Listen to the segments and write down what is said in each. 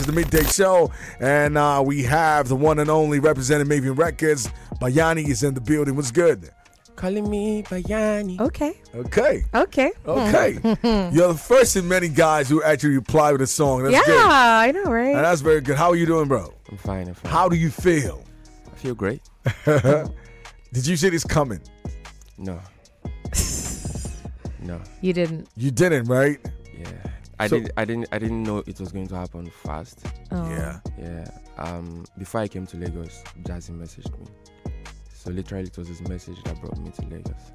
This is the Midday Show, and we have the one and only representing Maven Records. Bayani is in the building. What's good? Calling me Bayani. Okay. You're the first in many guys who actually reply with a song. That's good. I know, right? And that's very good. How are you doing, bro? I'm fine. How do you feel? I feel great. Did you see this coming? No. You didn't. You didn't, right? Yeah. I didn't know it was going to happen fast. Oh. Yeah. Before I came to Lagos, Jazzy messaged me. So literally, it was his message that brought me to Lagos.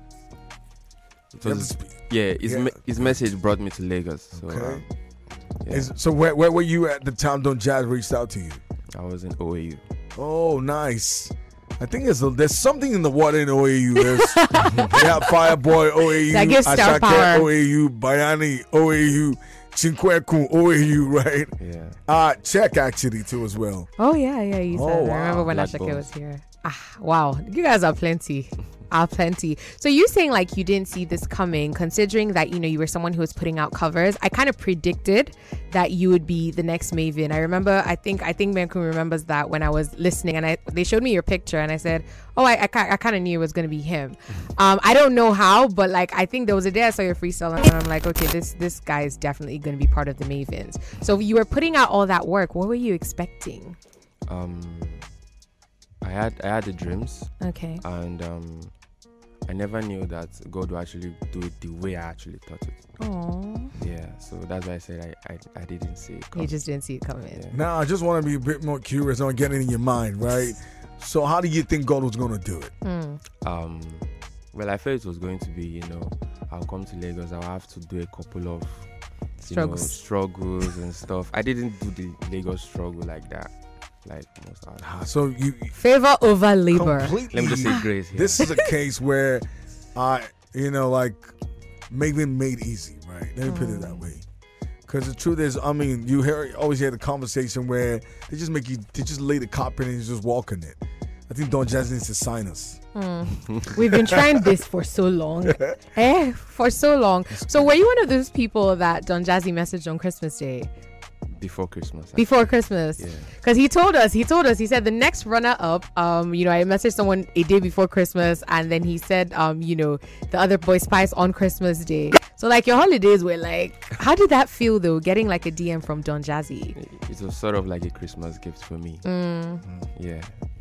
His message brought me to Lagos. So, okay. So where were you at the time Don Jazz reached out to you? I was in OAU. Oh, nice. I think there's something in the water in OAU. They have Fireboy OAU, that gives star power. OAU, Bayani OAU, Chinquecu OAU, right? Yeah. Check actually too as well. Oh yeah. You said. Wow. I remember when Black Ashake Bones. was here. Wow. You guys are plenty. So you saying like you didn't see this coming, considering that you were someone who was putting out covers. I kind of predicted that you would be the next Maven. I remember. I think Menkun remembers that when I was listening and they showed me your picture and I said, oh, I kind of knew it was going to be him. I don't know how, but like I think there was a day I saw your freestyle and I'm like, okay, this guy is definitely going to be part of the Mavens. So you were putting out all that work. What were you expecting? I had the dreams. Okay. And I never knew that God would actually do it the way I actually thought it. Oh. Yeah, so that's why I said I didn't see it coming. You just didn't see it coming. Yeah. Now I just want to be a bit more curious on getting in your mind, right? So how do you think God was going to do it? Well, I felt it was going to be, I'll come to Lagos, I'll have to do a couple of struggles and stuff. I didn't do the Lagos struggle like that. Like most others. So you favor over labor. Completely, let me just say grace here. This is a case where Maven made easy, right? Let me put it that way. Because the truth is, you always hear the conversation where they just lay the carpet and you just walk in it. I think Don Jazzy needs to sign us. We've been trying this for so long. For so long. So were you one of those people that Don Jazzy messaged on Christmas Day? Before Christmas. Before Christmas. Yeah. Because he told us, he said the next runner-up, I messaged someone a day before Christmas and then he said, the other boy Spice on Christmas Day. So like your holidays were like, how did that feel though, getting like a DM from Don Jazzy? It was sort of like a Christmas gift for me. Yeah.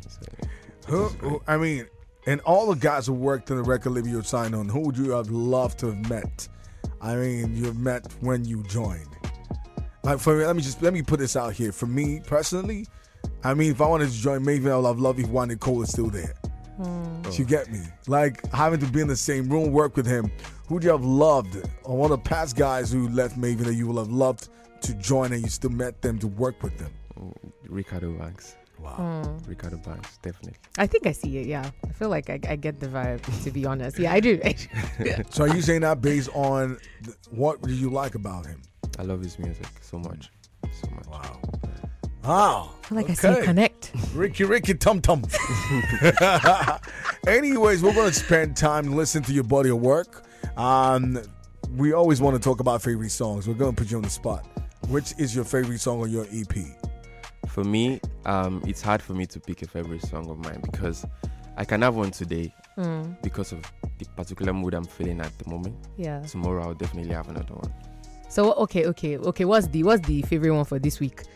And all the guys who worked in the record label you signed on, who would you have loved to have met? You have met when you joined. Like for me, let me put this out here. For me personally, if I wanted to join Maven, I would have loved if Wande Cole is still there. You get me? Like having to be in the same room, work with him. Who'd you have loved? Or one of the past guys who left Maven that you would have loved to join and you still met them to work with them? Ricardo Banks. Wow. Ricardo Banks, definitely. I think I see it, yeah. I feel like I get the vibe, to be honest. Yeah, I do. So are you saying that based on what do you like about him? I love his music so much. So much. Wow. I feel like I see a connect. Ricky Tum Tum. Anyways, we're going to spend time listening to your body of work. We always want to talk about favorite songs. We're going to put you on the spot. Which is your favorite song on your EP? For me, it's hard for me to pick a favorite song of mine because I can have one today because of the particular mood I'm feeling at the moment. Yeah. Tomorrow I'll definitely have another one. So okay. What's the favorite one for this week?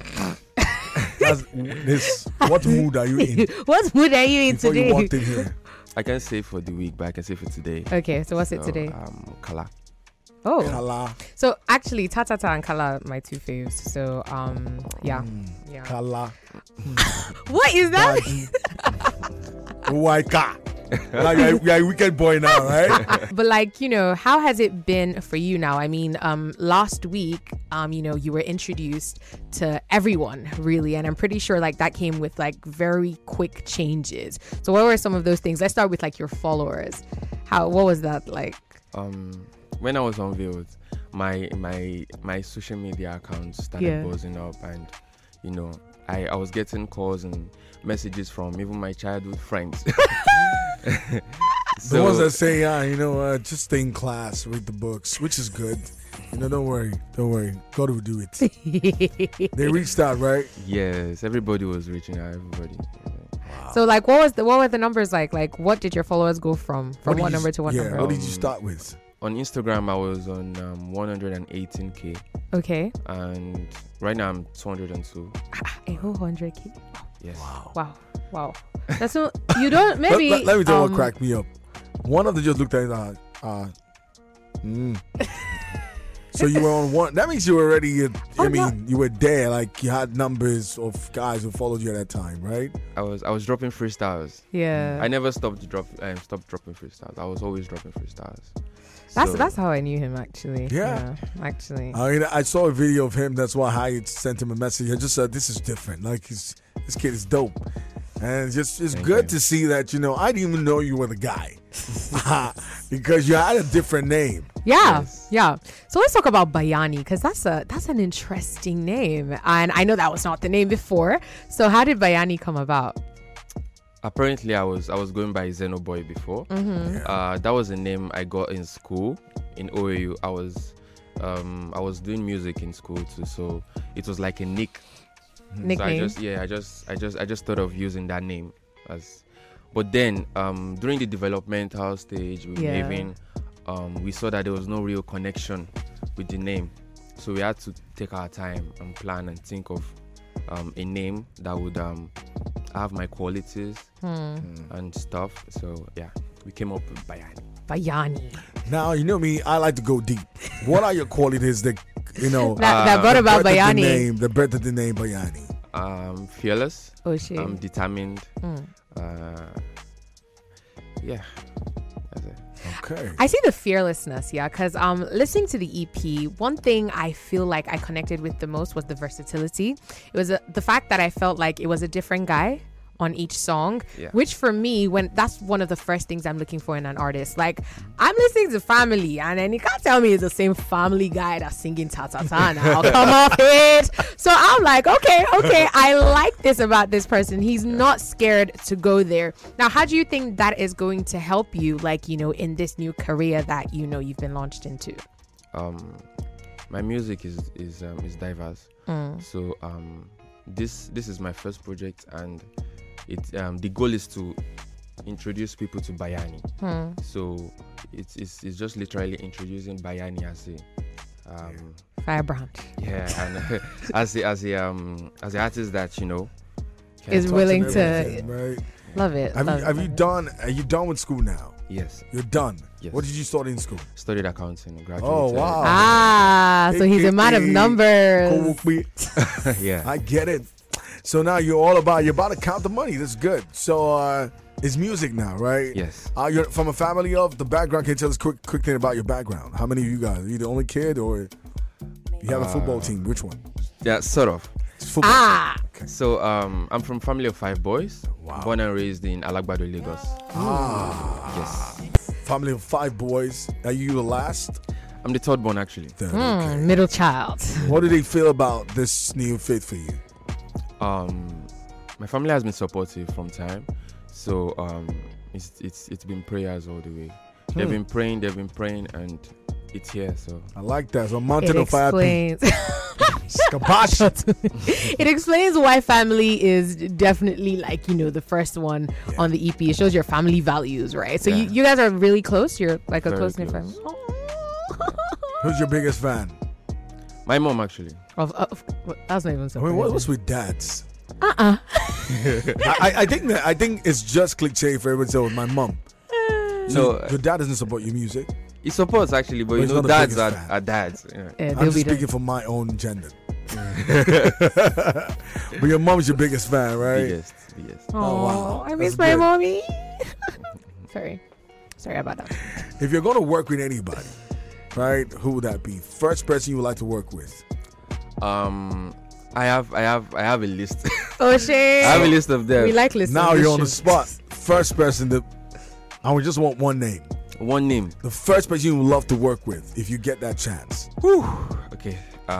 What mood are you in? What mood are you in Before today? You walked in here. I can't say for the week, but I can say for today. Okay, so what's it today? Kala. Oh. Kala. So actually, Tatata and Kala are my two faves. So yeah. Kala. What is that? Waika. Like you're a wicked boy now, right? But how has it been for you now? Last week, you were introduced to everyone really, and I'm pretty sure like that came with like very quick changes. So what were some of those things? Let's start with like your followers. What was that like? When I was unveiled, my social media account started buzzing up, and I was getting calls and messages from even my childhood friends. The ones that say, just stay in class, read the books, which is good. Don't worry. God will do it. They reached out, right? Yes, everybody was reaching out. Everybody. Wow. So like, what were the numbers like? Like, what did your followers go from one number to what number? What did you start with? On Instagram, I was on 118k. Okay. And right now I'm 202. A whole 100K. Yes. Wow. That's so you don't maybe. Let me tell you what cracked me up. One of them just looked at it. So you were on one. That means you were already. You were there. Like you had numbers of guys who followed you at that time, right? I was dropping freestyles. Yeah. I never stopped dropping freestyles. I was always dropping freestyles. That's how I knew him actually. Yeah. Actually. I mean, I saw a video of him. That's why I sent him a message. I just said, "This is different. Like this kid is dope." And it's good to see that, I didn't even know you were the guy because you had a different name. Yeah. Yeah. So let's talk about Bayani, because that's an interesting name. And I know that was not the name before. So how did Bayani come about? Apparently, I was going by Zeno Boy before. Mm-hmm. That was a name I got in school in OAU. I was doing music in school too, so it was like a nickname. So I just thought of using that name but then during the developmental stage we saw that there was no real connection with the name, so we had to take our time and plan and think of a name that would have my qualities and stuff. So we came up with Bayani. Now you know me, I like to go deep. What are your qualities that that brought about Bayani? The birth of the name Bayani. Fearless. Oh shit. I'm determined. That's it. Okay. I see the fearlessness, because listening to the EP, one thing I feel like I connected with the most was the versatility. It was the fact that I felt like it was a different guy on each song, which for me, that's one of the first things I'm looking for in an artist. Like, I'm listening to Family, and then you can't tell me it's the same Family guy that's singing Ta Ta Ta now. Come off it. So I'm like, okay, I like this about this person. He's not scared to go there. Now, how do you think that is going to help you, like, in this new career that you've been launched into? My music is diverse. So this is my first project, and the goal is to introduce people to Bayani. So it's just literally introducing Bayani as a firebrand. Yeah, and as the artist that is willing to right? Love it. Are you done with school now? Yes. You're done? Yes. What did you study in school? Studied accounting and graduated. Oh, wow. So he's a man of numbers. Yeah. I get it. So now you're about to count the money. That's good. So it's music now, right? Yes. You're from a family of the background. Can you tell us quick thing about your background? How many of you guys? Are you the only kid, or you have a football team? Which one? Yeah, sort of. It's football. Okay. So I'm from a family of 5 boys. Wow. Born and raised in Alagbado, Lagos. Yes. Family of 5 boys. Are you the last? I'm the third born, actually. Okay. Middle child. What do they feel about this new fit for you? My family has been supportive from time, so it's been prayers all the way. They've been praying, and it's here. So I like that. So mountain of fire. It explains why Family is definitely like the first one on the EP. It shows your family values, right? So you guys are really close. You're like a close knit family. Who's your biggest fan? My mom, actually. That's not even so. I mean, what's with dads? I think it's just cliche for everyone to say with my mom. So your dad doesn't support your music. He supports, actually, but dads are dads. Yeah, I'm just speaking for my own gender. But your mom's your biggest fan, right? Biggest. Oh wow! I miss my mommy. Sorry about that. If you're gonna work with anybody, right? Who would that be? First person you would like to work with? I have a list. Oh shit! I have a list of them. We like lists. Now you're on the spot. First person I would just want one name. One name. The first person you would love to work with if you get that chance. Whew. Okay.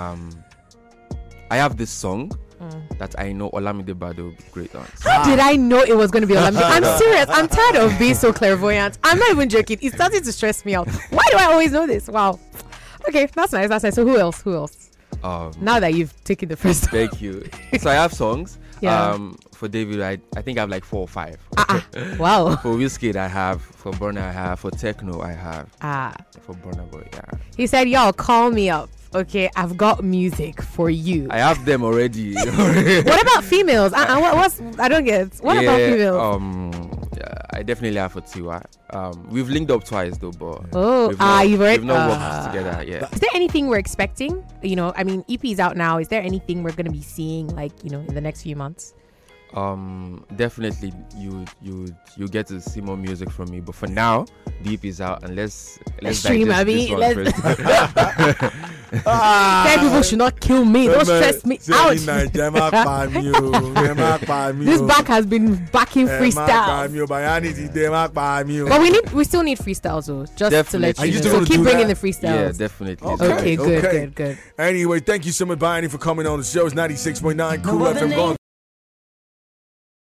I have this song that I know Olamide Bado will be great on. How did I know it was going to be Olamide? I'm serious. I'm tired of being so clairvoyant. I'm not even joking. It's starting to stress me out. Why do I always know this? Wow. Okay, that's nice. That's nice. So who else? Now that you've taken the first time. Thank you. So I have songs. Yeah. For David, I think I have like 4 or 5. Wow. For Wizkid, I have. For Burna, I have. For Techno, I have. For Burna Boy, yeah. He said, "Y'all call me up. Okay, I've got music for you." I have them already. What about females? What's I don't get. What about females? I definitely have for Tiwa. We've linked up twice though, but we've not worked together yet. Is there anything we're expecting? You know, I mean, EP is out now. Is there anything we're going to be seeing, like, you know, in the next few months? Definitely you get to see more music from me, but for now the EP is out, and let's stream, Abby. Let's People should not kill me. Don't stress me out. This back has been backing freestyle. But we still need freestyles though, just definitely. to let you know. So keep bringing the freestyles. Yeah, definitely. Okay, good. Anyway, thank you so much, Bayani, for coming on the show. It's 96.9 Cool FM.